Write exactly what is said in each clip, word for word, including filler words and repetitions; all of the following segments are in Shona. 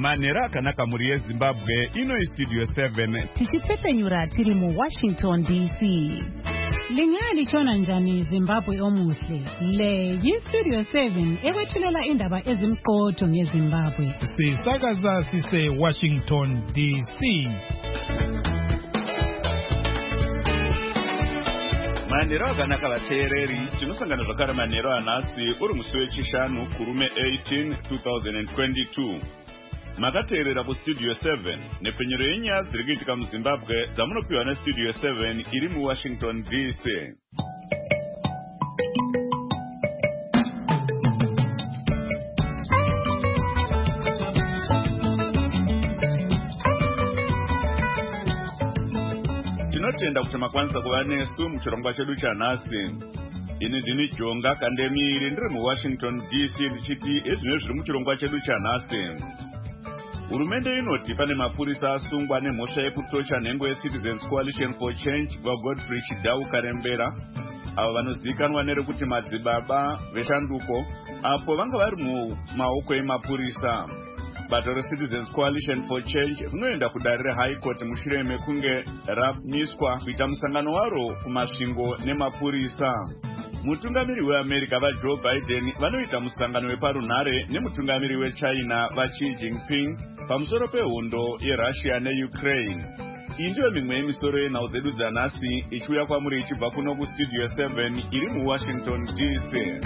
Manera akanaka muri yeZimbabwe ino iStudio seven. Tichitsepenyura tiri mu Washington D C. Lingali chona njani Zimbabwe omuhle. Le yiStudio seven ekwethulela indaba ezimqotho ngeZimbabwe. Sisakaza sise Washington D C. Manero akanaka vateereri, tinosangana zvakare manero anhasi uri musi wechishanu kurume eighteen two thousand twenty-two. Makateerera kuStudio seven nepfenyero yenyaya dziri kuitika muZimbabwe dzamunopiwa neStudio seven iri muWashington D C. Tinotenda kuti makwanisa kuva nesu muchirongwa chedu chanhasi. Ini ndini Jonga Kandemiri ndiri muWashington D C ndichiti ezvino zviri muchirongwa chedu chanhasi. Hurumende inoti pane mapurisa asungwa nemhosva yekutosha nhengo yeCitizens Coalition for Change vaGodfrey Chidau Karembera, avo vanozivikanwa nerekuti madzibaba veshanduko, apo vanga vari mumaoko emapurisa. Bato reCitizens Coalition for Change rinoenda kudare reHigh Court mushure mekunge ramiswa kuita musangano waro kumasvingo nemapurisa. Mutungamiri weAmerica vaJoe Biden vanoita musangano weparunhare nemutungamiri weChina vaXi Jinping pamusoro pehondo yeRussia neUkraine. Iyi ndiyo mimwe yemisoro yenhau dzedu dzanhasi ichiuya kwamuri ichibva kuno kuStudio seven iri muWashington D C.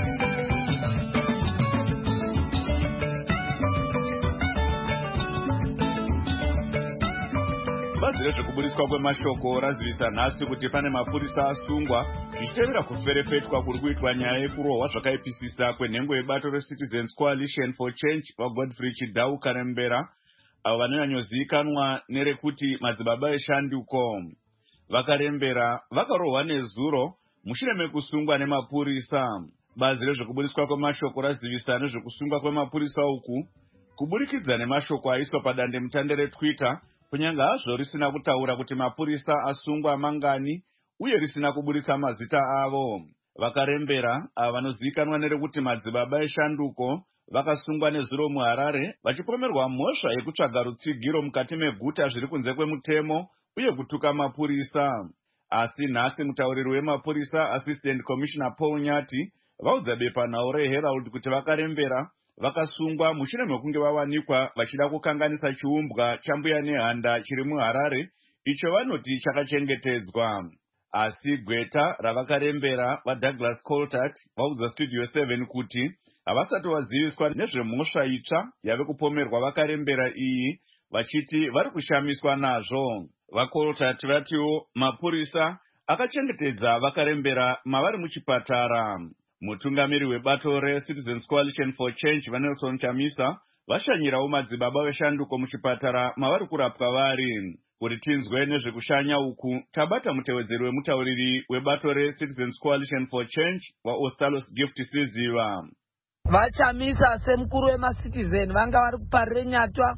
Bazi rezvekuburiswa kwemashoko razivisa nhasi kuti pane mapurisa asungwa zvichitevera kuferefetwa kuri kuitwa nyaya yekurohwa zvakaipisisa kwenhengo yebato reCitizens Coalition for Change vaGodfrey Chidau Karembera, avo vanonyanyozivikanwa nerekuti madzibaba eshanduko. Vakarembera vakarohwa nezuro mushure mekusungwa nemapurisa. Bazi rezvekuburiswa kwemashoko razivisa nezvekusungwa kwemapurisa uku kuburikidza nemashoko aiswa padandemutande reTwitter, kunyanga hazvo risina kutaura kuti mapurisa asungwa mangani uye risina kuburitsa mazita avo. Vakarembera ava vanozivikanwa nerekuti madzibaba eshanduko vakasungwa nezuro muHarare vachipomerwa mhosva yekutsvaga rutsigiro mukati meguta zviri kunze kwemutemo uye kutuka mapurisa. Asi nhasi mutauriri wemapurisa Assistant Commissioner Paul Nyati vaudza bepanhau reHerald kuti Vakarembera vakasungwa mushure mekunge vawanikwa vachida kukanganisa chiumbwa chambuya nehanda chiri muHarare icho vanoti chakachengetedzwa. Asi gweta ravakarembera vaDouglas Coltart vaudza Studio seven kuti havasati vaziviswa nezvemhosva itsva yave kupomerwa vakarembera iyi, vachiti vari kushamiswa nazvo. VaColtart vatiwo mapurisa akachengetedza vakarembera mavari muchipatara. Mutungamiri webato reCitizens Coalition for Change vaNelson Chamisa vashanyirawo madzibaba veshanduko muchipatara mavari kurapwa vari. Kuti tinzwe nezvekushanya uku, tabata mutevedzeri wemutauriri webato reCitizens Coalition for Change vaOstalos Gift Siziva. Vachamisa semukuru wemaCitizen vanga vari kuparire nyatwa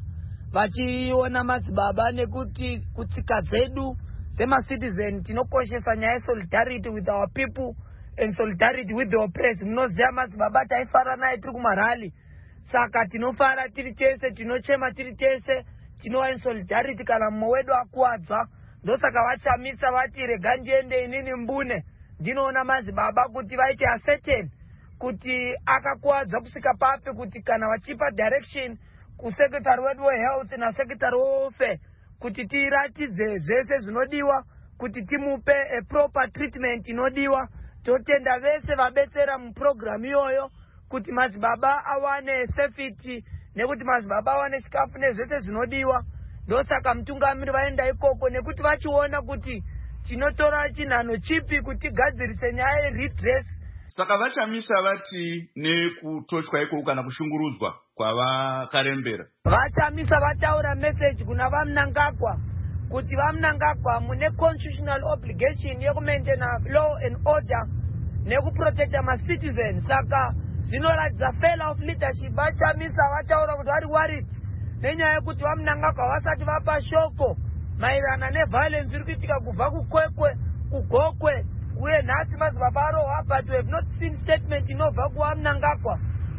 vachiona madzibaba nekuti kutsika dzedu semaCitizen tinokoshesa nyaya solidarity with our people and solidarity with the oppressed. Munoziva madzibaba taifara naye tiri kumarali, saka tinofara tiri tese, tinochema tiri tese, tinowa solidarity kana mumwe wedu akuwadzwa. Ndosaka vachamisa vati rega ndiende inini mbune ndinoona madzibaba kuti vaite ascertain kuti akakuwadza kusika papi, kuti kana vachipa direction kusekretari wedu wehealth nasekretari wewelfare kuti tiratidze zvese zvinodiwa kuti timupe a proper treatment inodiwa. Totenda vese vabetsera muprogramu iyoyo kuti madzibaba awane safety nekuti madzibaba awane chikafu nezvese zvinodiwa. Ndosaka mutungamiri vaenda ikoko nekuti vachiona kuti tinotora chinhano chipi kuti gadzirise nyaya yeredress. Saka vachamisa vati nekutochwa ikoko kana kushungurudzwa kwavakarembera. Vachamisa vataura message kuna vaMnangagwa kuti vaMnangagwa mune constitutional obligation yekumaintaina law and order nekuprotecta macitizens. Saka zvinoratidza failure of leadership. Vachamisa vataura kuti vari worried nenyaya yekuti vaMnangagwa vasati vapa shoko maererano neviolence iri kuitika kubva kuKwekwe kuGokwe uye nhasi madzibaba arohwa, but we have not seen statement inobva kuvaMnangagwa.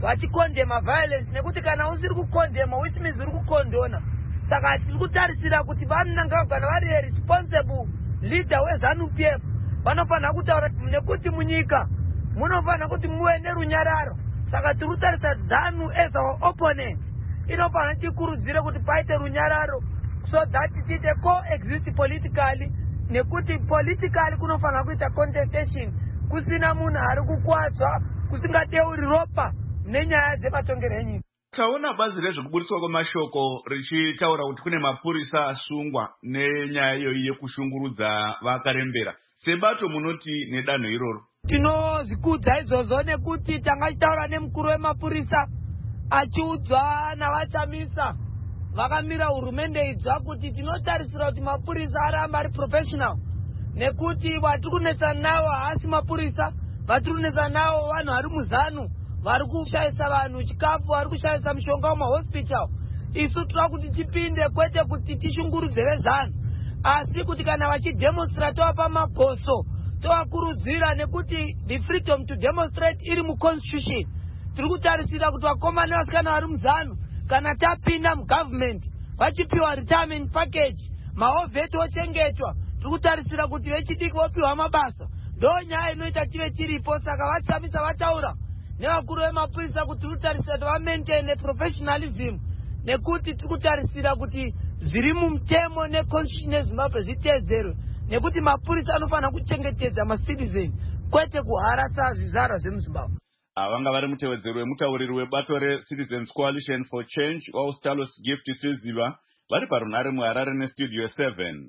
vachikondema violence nekuti kana usiri kukondema which means uri kukondona. Saka tiri kutarisira kuti vananga kana vari responsible leader weZANU P F vanofanira kutaura nekuti munyika munofanira kuti muve nerunyararo. Saka tiri kutarisa ZANU as our opponent inofanira tikurudzire kuti paite runyararo so that tiite coexist politically nekuti politically kunofanira kuita contestation kusina munhu ari kukwadzwa kusingateuri ropa nenyaya dzematongero enyika. Taona bazi rezvekuburitswa kwemashoko richitaura kuti kune mapurisa asungwa nenyaya iyoyi yekushungurudza vakarembera. Sebato munoti nedanho iroro? Tinozvikudza izvozvo nekuti tangachitaura nemukuru wemapurisa achiudzwa navachamisa vakamira hurumende idzwa kuti tinotarisira kuti mapurisa aramba ari professional nekuti vatiri kunetsana navo haasi mapurisa, vatiri kunetsana navo vanhu vari muZANU vari kushayisa vanhu chikafu, vari kushayisa mishonga mumahospital. Isu tinoda kuti tipinde kwete kuti tishungurudze vezANU asi kuti kana vachidemonstrate wapa magoso tovakurudzira nekuti the freedom to demonstrate iri muconstitution. Tiri kutarisira kuti vakomana nevasikana vari muZANU kana tapinda mugovernment vachipiwa retirement package mahovheti ochengetwa, tiri kutarisira kuti vechidiki vopiwa mabasa. Ndo nyaya inoita tive tiripo. Saka vachamisa vataura nevakuru vemapurisa kuti tiri kutarisira kuti vamaintain professionalism nekuti tiri kutarisira kuti zviri mumutemo neconstitution yeZimbabwe zviteedzerwe nekuti mapurisa anofanira kuchengetedza macitizen kwete kuharasa zvizvarwa zvemuZimbabwe. Avanga vari mutevedzeri wemutauriri webato reCitizens Coalition for Change Austalos Gift Swiziva vari parunhare muHarare nestudio seven.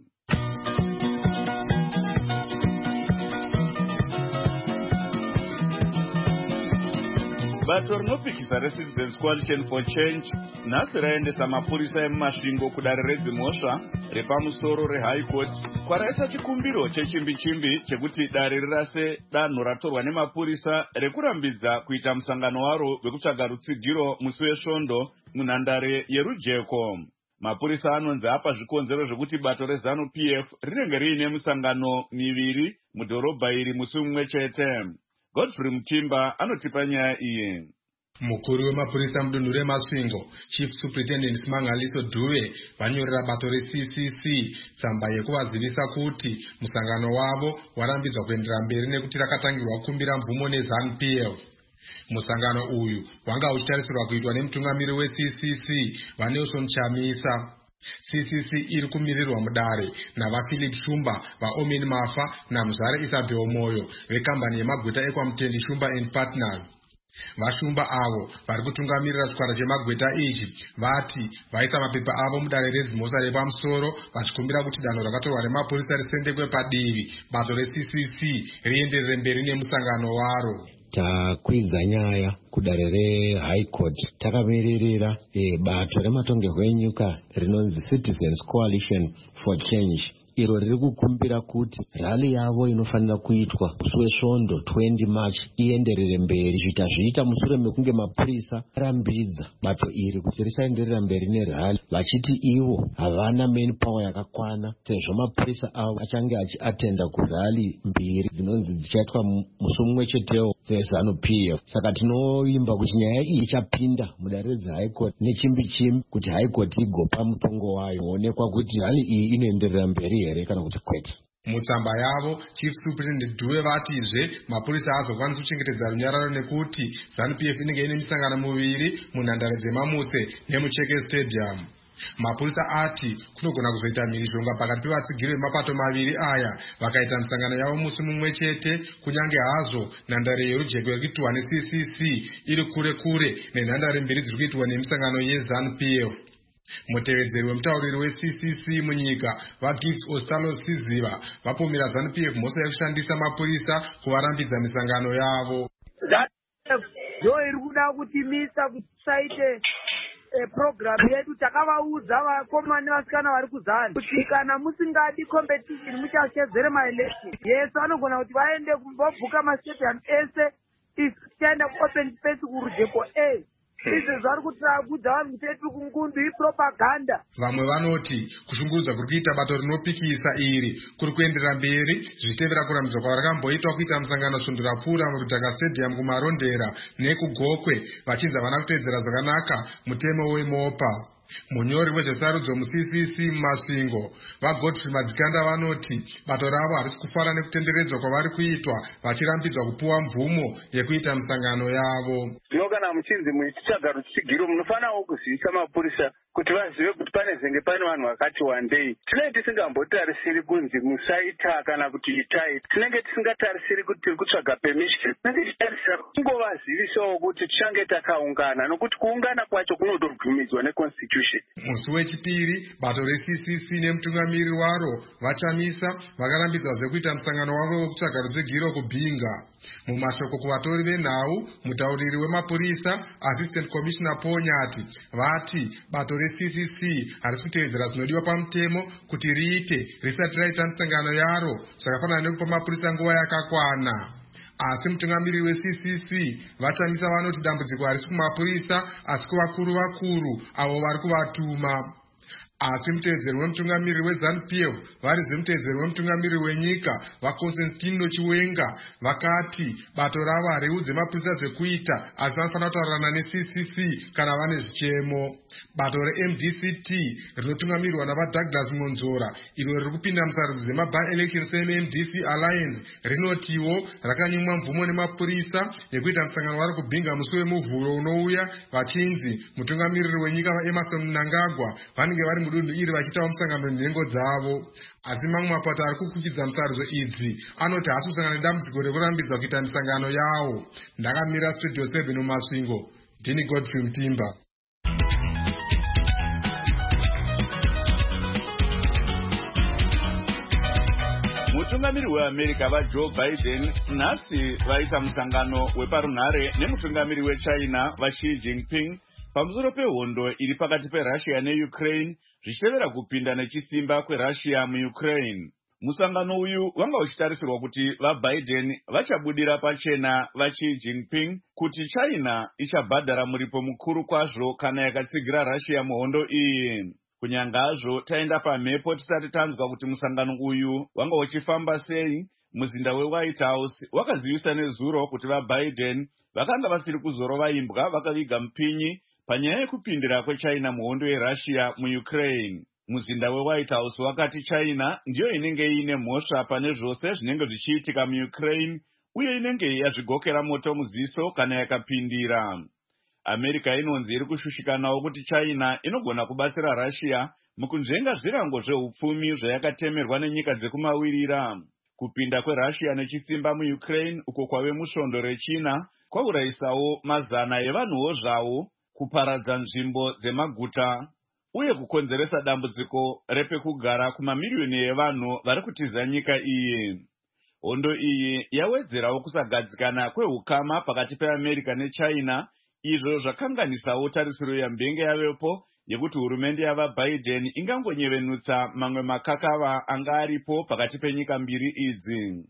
Bato rinopikisa reCitizens Coalition for Change nhasi raendesa mapurisa emumasvingo kudare redzimhosva repamusoro reHigh Court kwaraisa chikumbiro chechimbi-chimbi chekuti dare rirase danho ratorwa nemapurisa rekurambidza kuita musangano waro wekutsvaga rutsigiro musi wesvondo munhandare yerujeko. Mapurisa anonzi apa zvikonzero zvekuti bato reZANU P F rinenge riine musangano miviri mudhorobha iri musi mumwe chete. Godfrey Mutimba anotipa nyaya iyi. Mukuru wemapurisa mudunhu remasvingo Chief Superintendent Simangaliso Dube vanyorera bato reC C C tsamba yekuvazivisa kuti musangano wavo warambidzwa kuendera mberi nekuti rakatangirwa kukumbira mvumo neZANU P F. Musangano uyu wanga uchitarisirwa kuitwa nemutungamiri weC C C vaNelson Chamisa. C C C iri kumirirwa mudare navaPhilip Shumba, vaOmin Mafa naMuzare Isabel Moyo vekambani yemagweta eKwaMutendi Shumba and Partners. Vashumba avo vari kutungamirira chikwata chemagweta ichi vati vaisa mapepa avo mudare redzimhosva repamusoro vachikumbira kuti danho rakatorwa remapurisa risendekwe padivi bato reC C C rienderere mberi nemusangano waro. Takwidza nyaya kudare reHigh Court takamirira e, bato rematongerwo enyika rinonzi Citizens Coalition for Change iro riri kukumbira kuti rali yavo inofanira kuitwa musi wesvondo twenty March ienderere mberi zviita zviita mushure mekunge mapurisa arambidza bato iri kuti risaenderera mberi nerali vachiti ivo havana main power yakakwana sezvo mapurisa avo achange achiatenda kurali mbiri dzinonzi dzichaitwa musi mumwe chetewo dzeZANU P F. Saka tinoimba kuti nyaya iyi ichapinda mudare redzeHigh Court nechimbi-chimbi kuti High Court igopa mutongo wayo kuonekwa kuti hali iyi inoenderera mberi here kana kuti kwete. Mutsamba yavo Chief Superintendent Dube vatizve mapurisa azokwanisa kuchengetedza runyararo nekuti ZANU P F inenge ine misangano muviri munhandare dzemamutse nemuCheke Stadium. Mapurisa ati kunogona kuzoita mhirizhonga pakati pevatsigiri vemapato maviri aya vakaita misangano yavo musi mumwe chete kunyange hazvo nhandare yerujeko iri kuitwa neC C C iri kure kure nenhandare mbiri dziri kuitwa nemisangano yeZANU P F. Mutevedzeri wemutauriri weC C C munyika vaGibbs Austalos Swiziva vapomera ZANU P F mhosva yekushandisa mapurisa kuvarambidza misangano yavo. Ndo iri kuda kutimisa kuti tisaite program yedu takavaudza vakomana nevasikana vari kuZANU kuti kana musingadi competition muchachedzere maelection. Yesu anogona kuti vaende kumbobhuka mastadium ese tichaenda kuopen space kurujeko A izvo zvari kutirakudza vanhu tetu kungundu ipropaganda. Vamwe vanoti kushungurudza kuri kuita bato rinopikisa iri kuri kuendera mberi zvichitevera kurambidza kwavarakamboitwa kuita musangano svundurapfuura murudhaka stadium kumarondera nekugokwe vachinzi havana kuteedzera zvakanaka mutemo wemopa. Munyori wezvesarudzo mu-C C C mumasvingo vaGodfrey Madzikanda vanoti bato ravo harisi kufara nekutenderedzwa kwavari kuitwa vachirambidzwa kupuwa mvumo yekuita misangano yavo. Zvino kana muchinzi muchitsvaga rutsigiro munofanawo kuzivisa mapurisa kuti vazive kuti pane zenge pane vanhu vakati wandei. Tinenge tisingambotarisiri kunzi musaita kana kuti itai. Tinenge tisingatarisiri kuti tiri kutsvaga permission. Tinenge tichitarisira kungovazivisawo kuti tichange takaungana nokuti kuungana kwacho kunodobvumidzwa neconstitution. Musi wechipiri bato re-C C C nemutungamiriri waro vachamisa vakarambidzwa zvekuita musangano wavo wekutsvaga rutsigiro kubhinga. Mumashoko kuvatori venhau mutauriri wemapurisa Assistant Commissioner Ponyati vati bato re-C C C harisi kuteedzera zvinodiwa pamutemo kuti riite risati raita misangano yaro zvakafanana nekupa mapurisa nguva yakakwana. Asi mutungamiriri we-C C C vachamisa vanoti dambudziko harisi kumapurisa asi kuvakuru vakuru avo vari kuvatuma. Asi mutevedzeri wemutungamiriri weZANU-P F varizve mutevedzeri wemutungamiriri wenyika vaConstantino Chiwenga vakati bato ravo hariudze mapurisa zvekuita asi vanofanira kutaurana ne-C C C kana vane zvichemo. Bato re-M D C T rinotungamirwa navaDouglas Monzora iro riri kupinda musarudzo dzema-by-election se-M D C Alliance rinotiwo rakanyimwa mvumo nemapurisa yekuita musangano wari kubhinga musi wemuvhuro unouya vachinzi mutungamiriri wenyika vaEmmerson Mnangagwa vanenge vari mudunhu iri vachiitawo musangano nenhengo dzavo. Asi mamwe mapato ari kukuchidza musarudzo idzi anoti haasi kusangana nedambudziko rekurambidzwa kuita misangano yawo. Ndakamira Studio seven mumasvingo, ndini Godfrey Mutimba. Mutungamiri weAmerica vaJoe Biden nhasi vaita musangano weparunhare nemutungamiri weChina vaXi Jinping pamusoro pehondo iri pakati peRussia neUkraine zvichitevera kupinda nechisimba kweRussia muUkraine. Musangano uyu wanga uchitarisirwa kuti vaBiden vachabudira pachena vaXi Jinping kuti China ichabhadhara muripo mukuru kwazvo kana yakatsigira Russia muhondo iyi. Kunyangazvo taenda pamhepo tisati tanzwa kuti musangano uyu wanga uchifamba sei, muzinda weWhite House wakazivisa nezuro kuti vaBiden vakanga vasiri kuzorova imbwa vakaviga mupinyi panyaya yekupindira kweChina muhondo yeRussia muUkraine. Muzinda weWhite House wakati China ndiyo inenge ine mhosva pane zvose zvinenge zvichiitika muUkraine uye inenge yazvigokera moto muziso kana yakapindira. America inonzi iri kushushikanawo kuti China inogona kubatsira Russia mukunzvenga zvirango zveupfumi zvayakatemerwa nenyika dzekumawirira. Kupinda kweRussia nechisimba muUkraine uko kwave musvondo rechina kwaurayisawo mazana evanhuwo zvavo, kuparadza nzvimbo dzemaguta uye kukonzeresa dambudziko repekugara kumamiriyoni evanhu vari kutiza nyika iyi. Hondo iyi yawedzerawo kusagadzikana kwehukama pakati peAmerica neChina, izvo zvakanganisawo tarisiro yambenge yavepo yekuti hurumende yavaBiden ingangonyevenutsa mamwe makakava anga aripo pakati penyika mbiri idzi.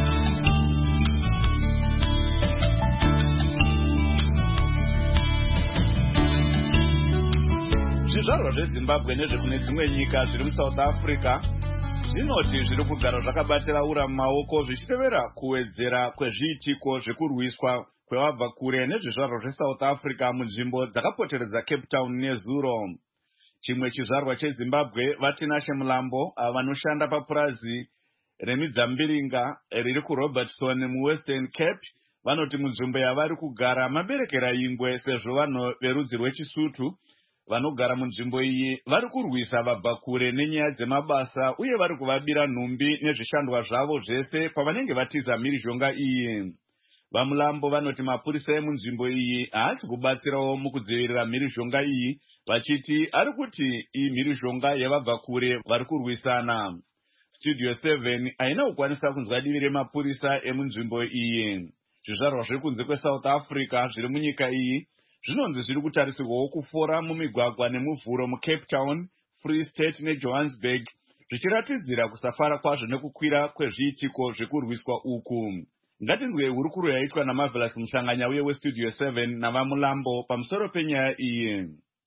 Zvizvarwa zveZimbabwe nezvekune dzimwe nyika zviri muSouth Africa zvinoti zviri kugara zvakabatira ura mumaoko zvichitevera kuwedzera kwezviitiko zvekurwiswa kwevabva kure nezvizvarwa zveSouth Africa munzvimbo dzakapoteredza Cape Town nezuro. Chimwe chizvarwa cheZimbabwe vaTinashe Mulambo vanoshanda papurazi remidzambiringa riri kuRobertson muWestern Cape vanoti munzvimbo yavari kugara maberekera ingwe sezvo vanhu verudzi rwechiSuthu vanogara munzvimbo iyi vari kurwisa vabva kure nenyaya dzemabasa uye vari kuvabira nhumbi nezvishandwa zvavo zvese pavanenge vatiza mhirizhonga iyi. VaMulambo vanoti mapurisa emunzvimbo iyi haasi kubatsirawo mukudzivirira mhirizhonga iyi vachiti ari kuti iyi mhirizhonga yavabva kure vari kurwisana. Studio seven haina kukwanisa kunzwa divi remapurisa emunzvimbo iyi. Zvizvarwa zviri kunze kweSouth Africa zviri munyika iyi zvinonzi zviri kutarisirwawo kufora mumigwagwa nemuvhuro muCape Town, Free State neJohannesburg zvichiratidzira kusafara kwazvo nekukwira kwezviitiko zvekurwiswa uku. Ngatinzwe hurukuro yaitwa naMarvelous Musanganya uye weStudio seven navamulambo pamusoro penyaya iyi.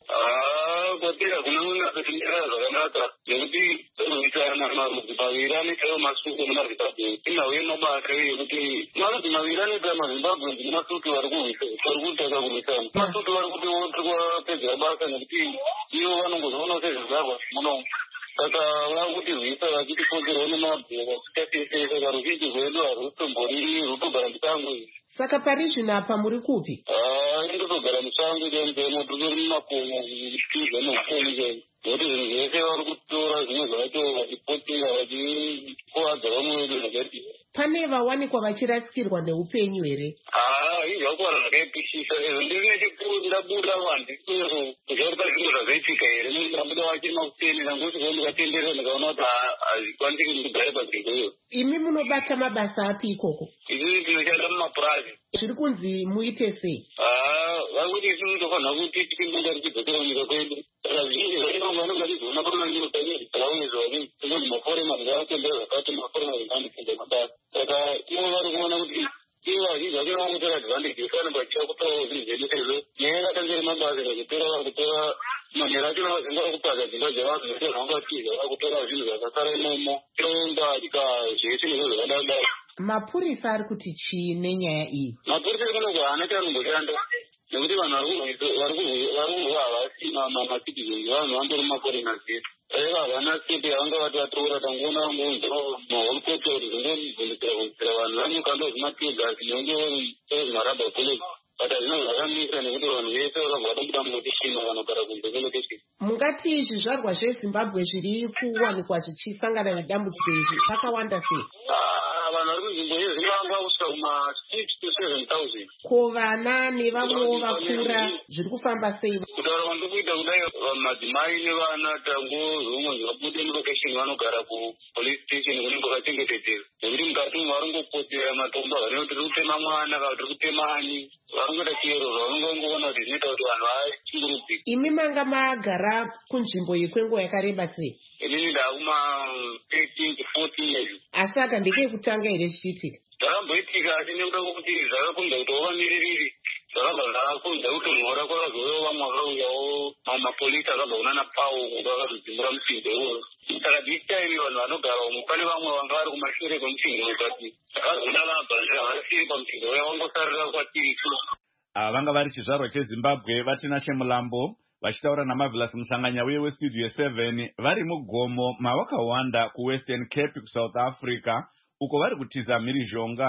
Kwatira kunoona kuti ndira zvakanaka nekuti kuitana maviri chaiwo masuku mumazimbabwe inauye mabasa ekuti marudzi maviri anoita mazimbabwe nemasuku vari kuitaka kurwisana. Masuku vari kuti wapedzera basa nekuti ivo vanongozoona sezvizvarwa munomu. Saka vakuti visa vachitifongerwa nemabhero vasikatese saka ruzhinji rwedu harutombori rutogara musango. Saka pari zvino apa muri kupi? Ndotogara musango ndenzemo turi mumakomo zvichizva mumakomo izvo. Nokuti zvinhu zvese vari kutora zvimwe zvacho vachipotinga vachikuvadza vamwe vedu zvakati. Pane vawanikwa vachirasikirwa neupenyu here? Haa, izvi vakuvara zvakaipisisa. Ndiri nechikuru ndabuda wandisero kuzvauri pazvinhu zvazaitika here. Ndabuda vachirima kutenera ngokuti kuva ndikatenderera ndikaona kuti hazvikwanisi kuti ndigare panzvimbo iyo. Imi munobata mabasa api ikoko? Izvi tinoshanda mumapurazi. Zviri kunzi muite sei? Haa, vakuti isi tofanira kuti tichimbonga tichidzokera munyika kwedu. Saka zvinji zvacho vanonga vachizoona pamanzvimbo panyeri zvavaizvo vani tinoti maforema ndingatendera zvakati maforema ndingandipinda mabasa. Saka ivo vari kuona kuti ivo vazhinji vacho vangotora advantage fanira vachiva kutorawo zvinhu zvedu sezvo nyaya yakatangere mabasa vachitora vakutora manhero acho navazinga vakupadza dzimba dzevanhu nekuti zvavangatiza vakutora zvinhu zvakasara imomo tonga dika zvese nezvo zvakadadaro. Mapurisa ari kuti chii nenyaya iyi? Mapurisa ari kuno kuhana chanomboshanda nekuti vanhu vari kurwa havasi macitizens vanhu vandori maforeigners yedu. Aiva havana state yavanga vati vatora tangoona vangonzi maholcoto kuti zvingomvundisira vundisira vanhu vanyuka ndozvimategasi nenge zvimarabha college. But hazvina zvakamisa nekuti vanhu vese vakabva vatobuda munotichina vanogara kunze kwelocation. Mungati zvizvarwa zveZimbabwe zviri kuwanikwa zvichisangana nedambudziko izvi zvakawanda sei? Vanhu vari kunzvimbo iyi zvinovanga kusvika kuma six to seven thousand. Ko vana nevamwewo vakura zviri kufamba sei? Kutaura kwandiri kuita kudai madzimai nevana tangozomwe vabude mulocation vanogara kupolice station kunenge kwakachengetedzeka. Nekuti mukati umu vari kungopotera matombo vanoti tiri kutema mwana kana tiri kutema ani. Varongoita chero zvavangongoona kuti zvinoita kuti vanhu vachimburudzika. Imi manga magara kunzvimbo iyi kwenguva yakareba sei? Inini ndakuma thirteen to fourteen years. Asi aka ndekei kutanga here zvichiitika? Zvakamboitika asi nekuda kwokuti zvakakunda kuti wavamiririri zvakabva zvakakunda kuti mhora kwakazouyawo vamwe vakauyawo mapolisi akabva kunana pawo vakatodzimbura mutsingo iwoyo. Saka this time vanhu vanogara umo pane vamwe vanga vari kumashure kwemutsingo ukati vakazoda vabva zvavasiri pamutsingo uya vangosarira kwatiri tu. Vanga vari chizvarwa cheZimbabwe vatina Shemulambo vachitaura naMarvelous Musanganya uye weStudio seven vari mugomo mavakawanda kuWestern Cape kuSouth Africa uko vari kutiza mhirizhonga.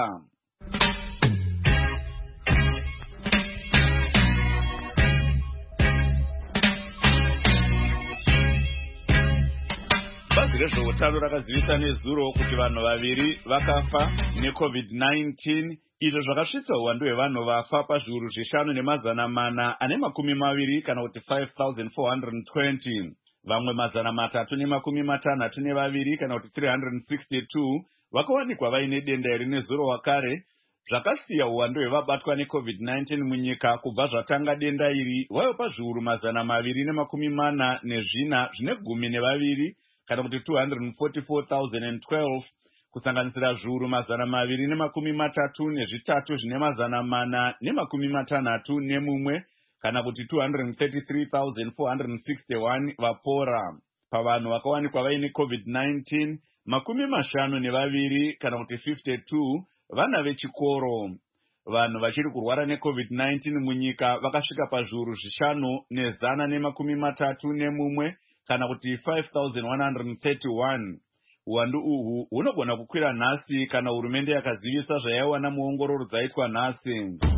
Bazi rezveutano rakazivisa nezuro kuti vanhu vaviri vakafa neCovid nineteen, izvo zvakasvitsa uwandu hwevanhu vafa pazviuru zvishanu nemazana mana ane makumi maviri kana kuti five thousand four hundred twenty. Vamwe mazana matatu nemakumi matanhatu nevaviri kana kuti three hundred sixty-two vakawanikwa vaine denda iri nezuro wakare, zvakasiya uwandu hwevabatwa neCovid nineteen munyika kubva zvatanga denda iri vayo pazviuru mazana maviri nemakumi mana nezvina zvine gumi nevaviri kana kuti two hundred forty-four thousand twelve kusanganisira zviuru mazana maviri nemakumi matatu nezvitatu zvine mazana mana nemakumi matanhatu nemumwe kana kuti two hundred thirty-three thousand four hundred sixty-one vapora. Pavanhu vakawanikwa vaine COVID nineteen, makumi mashanu nevaviri kana kuti fifty-two vana vechikoro. Vanhu vachiri kurwara neCovid nineteen munyika vakasvika pazviuru zvishanu nezana nemakumi matatu nemumwe kana kuti five thousand one hundred thirty-one. Uwandu uhu hunogona kukwira nhasi kana hurumende yakazivisa zvayaiwana muongororo dzaitwa nhasi.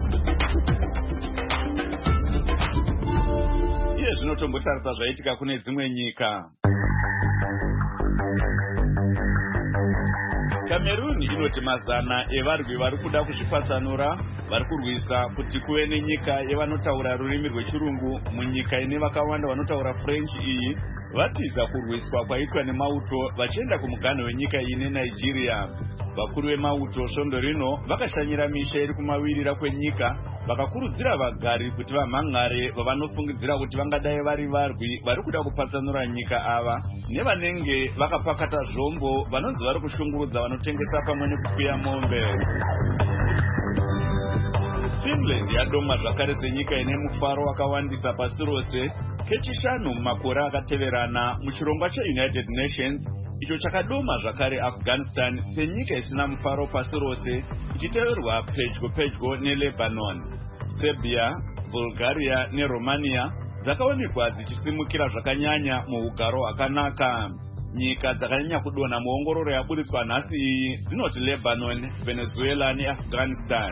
Iye zvinotombotarisa zvaitika kune dzimwe nyika. Cameroon inoti mazana evarwi vari kuda kuzvipatsanura vari kurwisa kuti kuve nenyika yevanotaura rurimi rwechirungu munyika ine vakawanda vanotaura French iyi vatiza kurwiswa kwaitwa nemauto vachienda kumuganho wenyika iyi neNigeria. Vakuru vemauto svondo rino vakashanyira misha iri kumawirira kwenyika vakakurudzira vagari kuti vamhangare vavanofungidzira kuti vangadai vari varwi vari kuda kupatsanura nyika ava nevanenge vakapakata zvombo vanonzi vari kushungurudza vanotengesa pamwe nekupfuya mombe. Finland yadomwa zvakare senyika ine mufaro wakawandisa pasi rose kechishanu mumakore akateverana muchirongwa cheUnited Nations, icho chakadoma zvakare Afghanistan senyika isina mufaro pasi rose ichiteverwa pedyo pedyo neLebanon. Serbia, Bulgaria neRomania dzakaonekwa dzichisimukira zvakanyanya muugaro hwakanaka. Nyika dzakanyanya kudonha muongororo yaburitswa nhasi iyi dzinoti Lebanon, Venezuela neAfghanistan.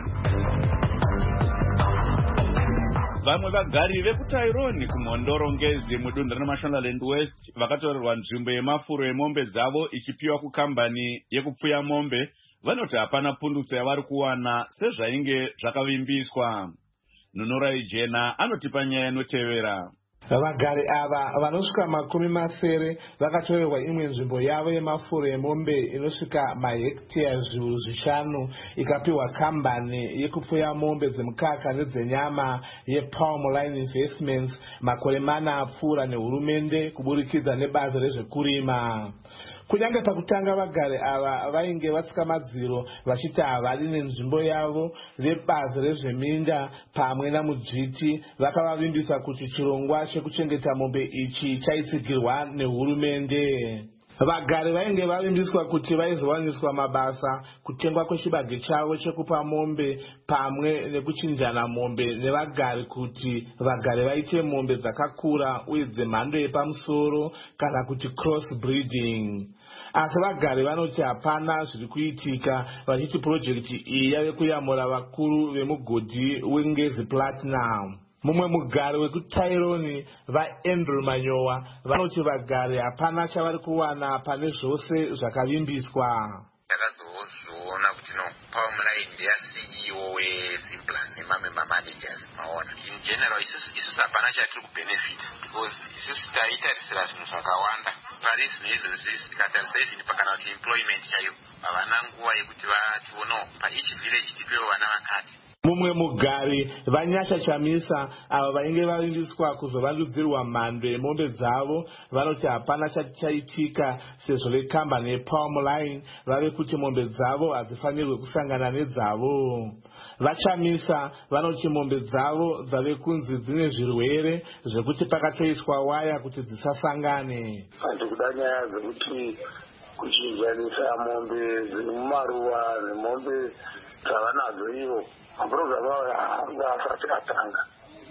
Vamwe vagari vekutaironi kumhondoro ngezi mudunhu reMashonaland West vakatorerwa nzvimbo yemafuro emombe dzavo ichipiwa kukambani yekupfuya mombe vanoti hapana pundutso yavari kuwana sezvainge zvakavimbiswa. Nunorai Jena anotipa nyaya inotevera. Vagari ava vanosvika makumi masere vakatorerwa imwe nzvimbo yavo yemafuro emombe inosvika mahekteya zviuru zvishanu ikapiwa kambani yekupfuya mombe dzemukaka nedzenyama yePalmline Investments makore mana apfuura nehurumende kuburikidza nebazi rezvekurima. Kunyange pakutanga vagari ava vainge vatsika madziro vachiti havadi nenzvimbo yavo, vebazi rezveminda pamwe namudzviti vakavavimbisa kuti chirongwa chekuchengeta mombe ichi chaitsigirwa nehurumende. Vagari vainge vavimbiswa kuti vaizowaniswa mabasa, kutengwa kwechibage chavo chekupa mombe pamwe nekuchinjana mombe nevagari kuti vagari vaite mombe dzakakura uye dzemhando yepamusoro kana kuti cross breeding. Asi vagari vanoti hapana zviri kuitika, vachiti projekti iyi yave kuyamura vakuru vemugodhi weNgezi Platinum. Mumwe mugari wekutaironi vaAndrew Manyowa vanoti vagari hapana chavari kuwana pane zvose zvakavimbiswa. Takazozviona kuti no Palmline ndiya C E O weZimplans nemamember managers maona. In general isusu isusu hapana chatiri kubenefit because isusu taitarisira zvinhu zvakawanda. Pari zvinhu izvozvi tikatarisa izvi pakana kuti employment chaiyo havana nguva yekuti vationo pa each village tipewo vana vakati. Mumwe mugari Vanyasha Chamisa ava vainge vavimbiswa kuzovandudzirwa mhando yemombe dzavo vanoti hapana chaitika sezvo vekambani yePalmline vave kuti mombe dzavo hadzifanirwe kusangana nedzavo. Vachamisa vanoti mombe dzavo dzave kunzi dzine zvirwere zvekuti pakatoiswa waya kuti dzisasangane. Vantu kuda nyaya dzekuti kuchinjanisa mombe dziri mumaruva nemombe dzavanadzo ivo mapurogiramu avo haanga asati atanga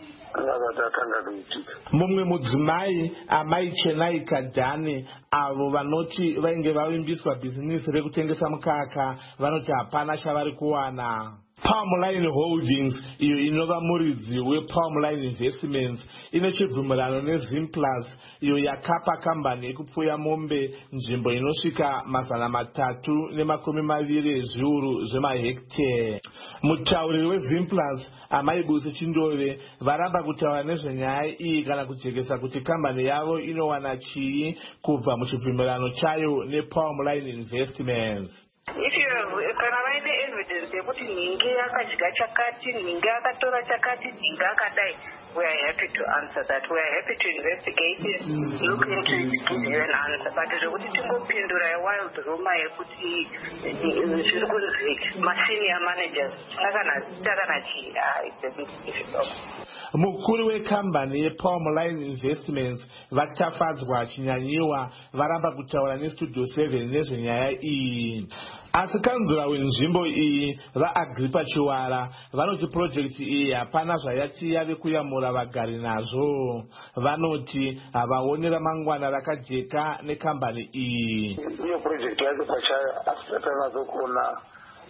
asati atanga kuitika. Mumwe mudzimai amai Chenai Kadhani avo vanoti vainge vavimbiswa bhizinisi rekutengesa mukaka vanoti hapana chavari kuwana. Palmline Holdings, iyo inova muridzi wePalmline Investments, ine chibvumirano neZimplans, iyo yakapa kambani yekupfuya mombe nzvimbo inosvika mazana matatu nemakumi maviri ezviuru zvemahektere. Mutauriri weZimplans, amai Busi Chindove, varamba kutaura nezvenyaya iyi kana kujekesa kuti kambani yavo inowana chii kubva muchibvumirano chayo nePalmline Investments. If you have, kana vaine evidence yekuti ningi yakadya chakati, ningi akatora chakati, ningi akadai, we are happy to answer that. We are happy to investigate it, look into it, give you an answer. But zvekuti tingopindura wild rumor yekuti zviri kunzi masenior managers takana chi, it's a bit difficult. Mukuru wekambani yePalmline Investments vatafadzwa chinyanyiwa varamba kutaura neStudio seven nezvenyaya iyi. Asi kanzura wenzvimbo iyi vaAgripa Chiwara vanoti projekti iyi hapana zvayati yave kuyamura vagari nazvo. Vanoti havaoni ramangwana rakajeka nekambani iyi. Iyo projekti yacho pachayo asati anazokuona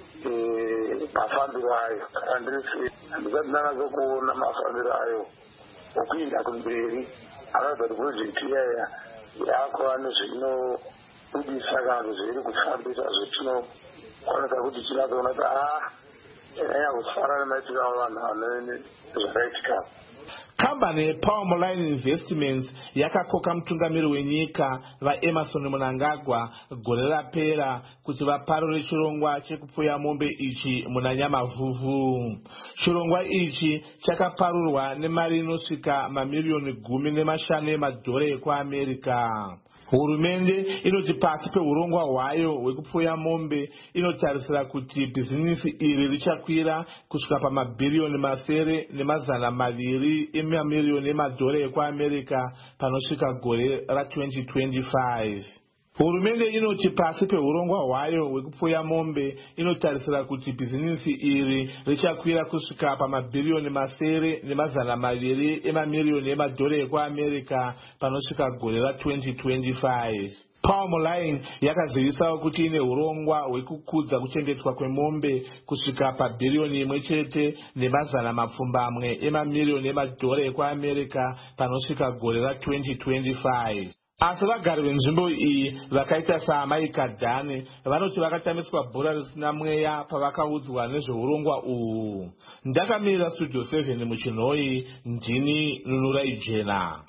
mafambiro ayo. Andisi handisati ndanazokuona mafambiro ayo okuinda kumberi. Akaita kuti projekti iyaya yakuva nezvino budisa kana zviri kufambisa zvetinooneka kuti tinazoona kuti ah yakufanana nemaitiro avanhu vanoene zvakaitika. Kambani yePalmline Investments yakakoka mutungamiri wenyika vaEmerson Mnangagwa gore rapera kuti vaparure chirongwa chekupfuya mombe ichi muna Nyamavhuvhu. Chirongwa ichi chakaparurwa nemari inosvika mamiliyoni gumi nemashanu emadhora ekuAmerica. Hurumende inoti pasi peurongwa hwayo hwekupfuya mombe inotarisira kuti bhizinisi iri richakwira kusvika pamabhiriyoni masere nemazana maviri emamiliyoni emadhora ekuAmerica panosvika gore ra-twenty twenty-five. Hurumende inoti pasi peurongwa hwayo hwekupfuya mombe inotarisira kuti bhizinisi iri richakwira kusvika pamabhiriyoni masere nemazana maviri emamiliyoni emadhora ekuAmerica panosvika gore ra-twenty twenty-five. Palmline yakazivisawo kuti ine urongwa hwekukudza kuchengetwa kwemombe kusvika pabhiriyoni imwe chete nemazana mapfumbamwe emamiliyoni emadhora ekuAmerica panosvika gore ra-twenty twenty-five. Asi vagari venzvimbo iyi vakaita saamai Kadhane vanoti vakatamiswa bhora risina mweya pavakaudzwa nezveurongwa uhu. Ndakamirira Studio seven muchinhoi, ndini Nunurai Jena.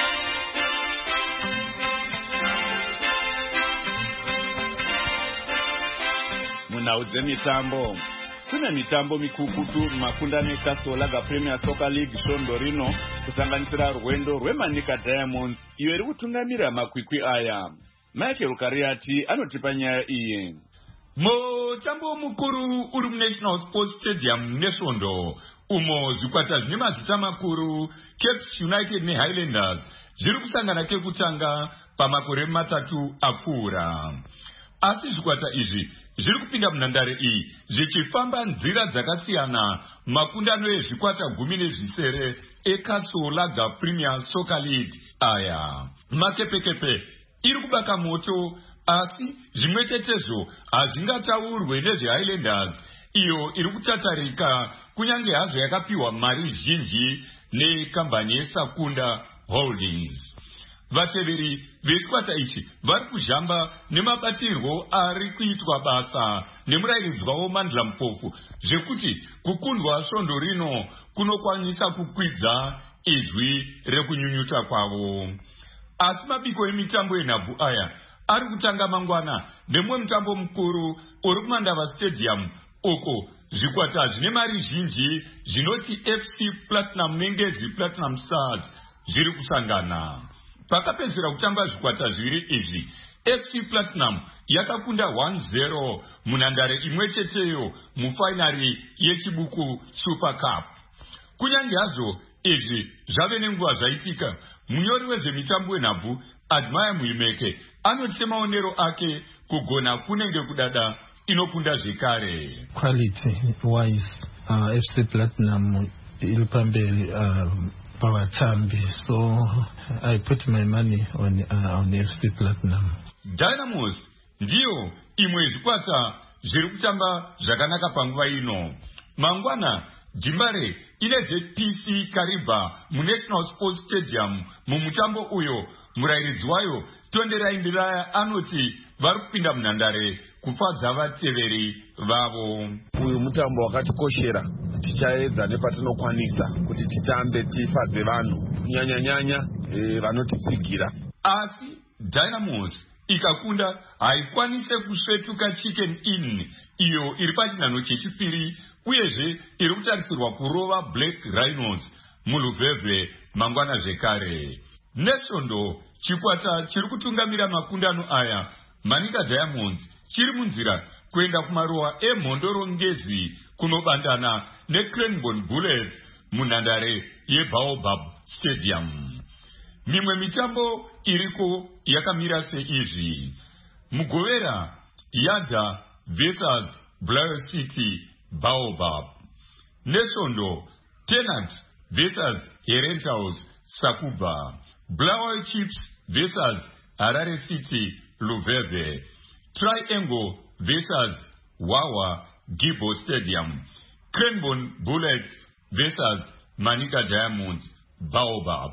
Munhau dzemitambo. Kune mitambo mikukutu mumakundano eCastle Lager Premier Soccer League svondo rino kusanganisira rwendo rwemanika Diamonds iyo iri kutungamira makwikwi aya. Michael Kariati anotipa nyaya iyi. Mutambo mukuru uri muNational Sports Stadium nesvondo umo zvikwata zvine mazita makuru Cape United neHighlanders zviri kusangana kekutanga pamakore matatu apfuura. Asi zvikwata izvi zviri kupinda munhandare iyi zvichifamba nzira dzakasiyana makundano ezvikwata gumi nezvisere eCastle Lager Premier Soccer League aya. Makepekepe iri kubaka moto, asi zvimwe chetezvo hazvingataurwe nezveHighlanders iyo iri kutatarika kunyange hazvo yakapiwa mari zhinji nekambani yeSakunda Holdings. Vateveri vechikwata ichi vari kuzhamba nemabatirwo ari kuitwa basa nemurairidzi wavo Mandla Mpofu zvekuti kukundwa svondo rino kunokwanisa kukwidza izwi rekunyunyuta kwavo. Asi mabiko emitambo enhabvu aya ari kutanga mangwana nemwe mutambo mukuru uri kuMandava Stadium uko zvikwata zvine mari zhinji zvinoti F C Platinum nengezi Platinum Stars zviri kusangana. Pakapedzera kutamba zvikwata zviviri izvi, F C Platinum yakakunda one zero munhandare imwe cheteyo mufainari yechibuku Super Cup. Kunyange hazvo izvi zvave nenguva zvaitika, munyori wezvemitambo wenhabvu Admire Muimeke anoti maonero ake kugona kunenge kudada inokunda zvekare. Quality wise, uh, F C Platinum iri pamberi uh, pavatambi, so I put my money on uh, on F C Platinum. Dynamos ndiyo imwe zvikwata zviri kutamba zvakanaka panguva ino. Mangwana Jimbare ine Z P C Kariba muNational Sports Stadium mumutambo uyo murairidzi wayo Tonderai Ndiraya anoti vari kupinda munhandare kufadza vateveri vavo. Uyu mutambo wakatikoshera, tichaedza nepatinokwanisa kuti titambe tifadze vanhu kunyanya nyanya e, vanotitsigira. Asi Dynamos ikakunda haikwanise kusvetuka Chicken Inn iyo iri pachinhano chechipiri uyezve iri kutarisirwa kurova Black Rhinos muluvhevhe mangwana zvekare. Nesvondo chikwata chiri kutungamira makundano aya Manika Diamonds chiri munzira kuenda kumaruwa emhondorongezi kunobandana neCranbourne Bullets munhandare yeBaobab Stadium. Mimwe mitambo iriko yakamira seizvi: Mugovera Yadza versus Blair City Baobab, Nesvondo Tenant versus Herentals Sakuba, Blair Chiefs versus Harare City Luveve, Triangle versus Wawa Gibo Stadium, Cranbourne Bullets versus Manika Diamonds Baobab.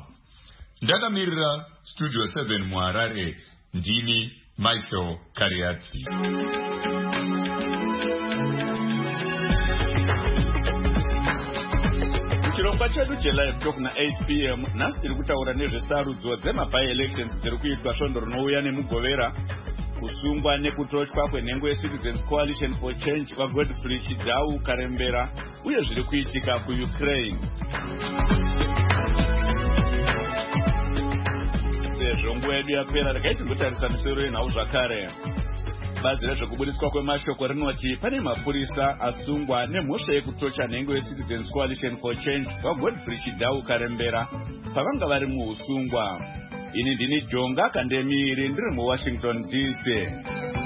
Ndakamirira Studio seven muHarare, ndini Michael Kariati. chirongwa chedu chelive talk na-eight p m nhasi tiri kutaura nezvesarudzo dzemabi-elections dziri kuitwa svondo rinouya nemugovera, kusungwa nekutotywa kwenhengo yeCitizens Coalition for Change kwaGodfrey Chidau Karembera uye zviri kuitika kuUkraine. Sezvo nguva yedu yapera, regai timbotarisa misoro yenhau zvakare. Bazi rezvekubudiswa kwemashoko rinoti pane mapurisa asungwa nemhosva yekutocha nhengo yeCitizens Coalition for Change kwaGodfrey Chidau Karembera pavanga vari muusungwa. Ini ndini Jonga Kandemiri ndiri muWashington D C.